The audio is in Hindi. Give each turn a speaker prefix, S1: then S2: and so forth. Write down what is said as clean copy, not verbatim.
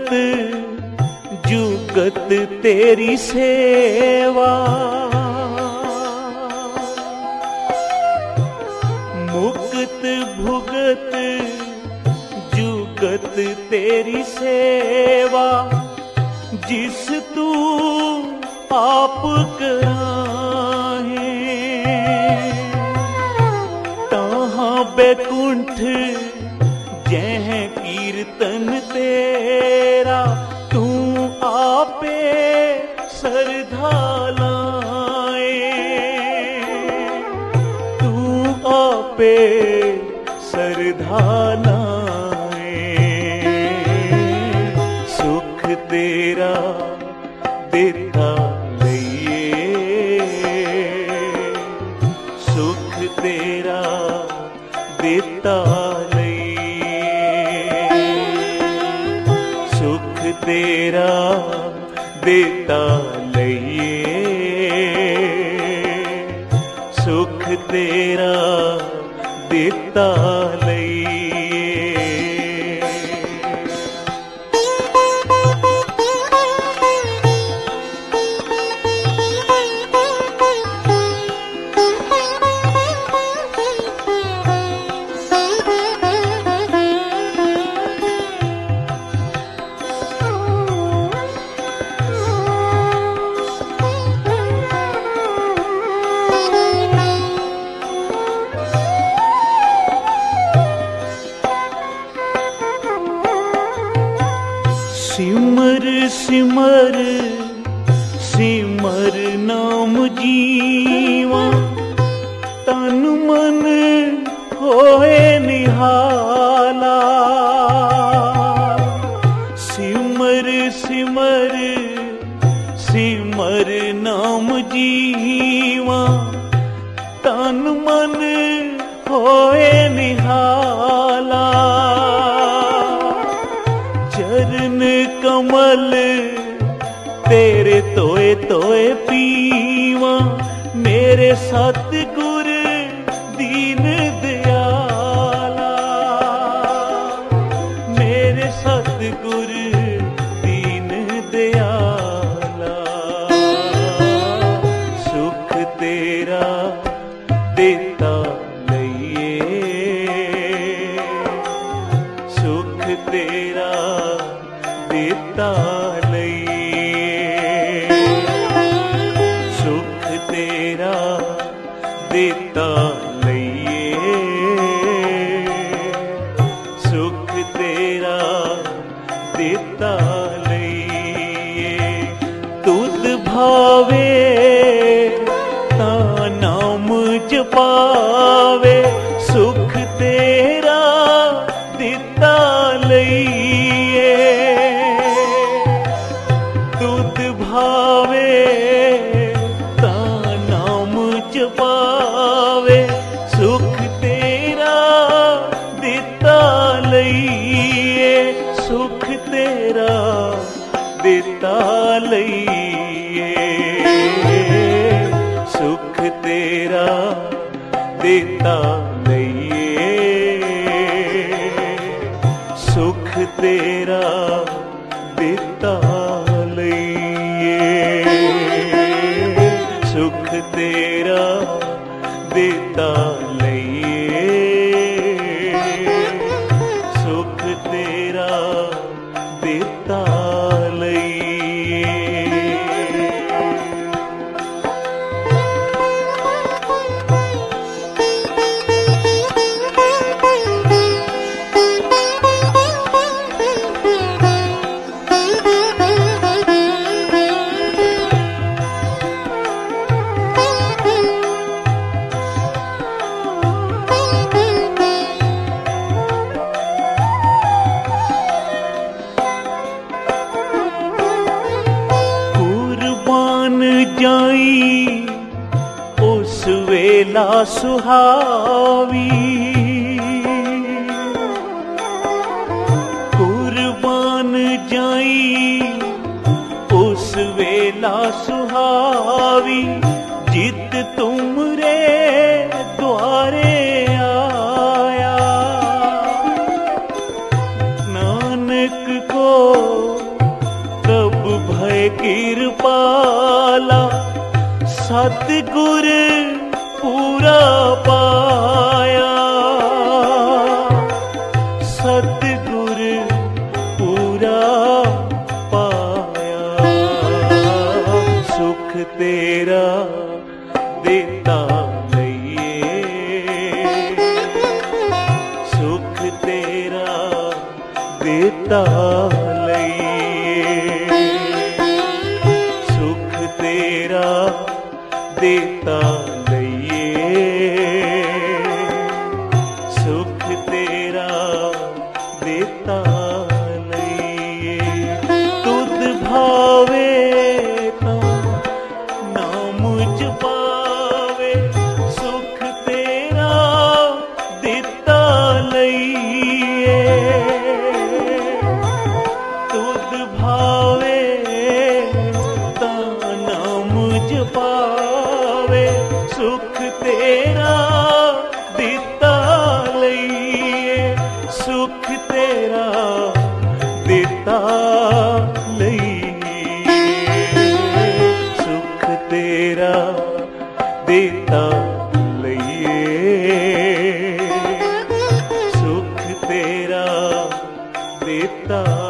S1: जुगत तेरी सेवा, मुक्त भुगत जुगत तेरी सेवा, जिस तू आप कराहे तहाँ बैकुंठ जह कीर्तन तेरा, तू आपे सरधा लाए, तू आपे सरधा लाए। सुख तेरा देता लइए, सुख तेरा देता लइए, सुख तेरा देता लइए, सुख तेरा देता लइए। सिमर सिमर सिमर नाम जीवा, तन मन होए निहाला। सिमर सिमर सिमर नाम जीवा, तन मन होए निहाला। चरण कमल तेरे तोए तोए पीवा, मेरे सतगुर दीन दयाला, मेरे सतगुर दीन दयाला। सुख तेरा देता लइए, सुख तेरा देता लइए, सुख तेरा देता लइए, सुख तेरा देता लइए। तुद भावे ता नाम जपावे, सुख तेरा देता लइए। तुद भावे ता नाम जपावे, सुख तेरा देता लइए, सुख तेरा देता लइए, सुख तेरा देता लइए, सुख तेरा देता लइए, सुख तेरा देता लइए, सुख तेरा देता लइए। जाई उस वेला सुहावी, कुर्बान जाई उस वेला सुहावी, जित तुमरे द्वारे आया। नानक को पाया, सतगुर पूरा पाया। सुख तेरा देता लइए, सुख तेरा देता लइए, सुख तेरा देता लइए, सुख तेरा देता लइए। तुध भावे ता नाम जपावे, सुख तेरा देता लइए। तुध भावे ता नाम जपावे, सुख तेरा देता लइए, सुख तेरा देता लइए, सुख तेरा देता लइए, सुख तेरा देता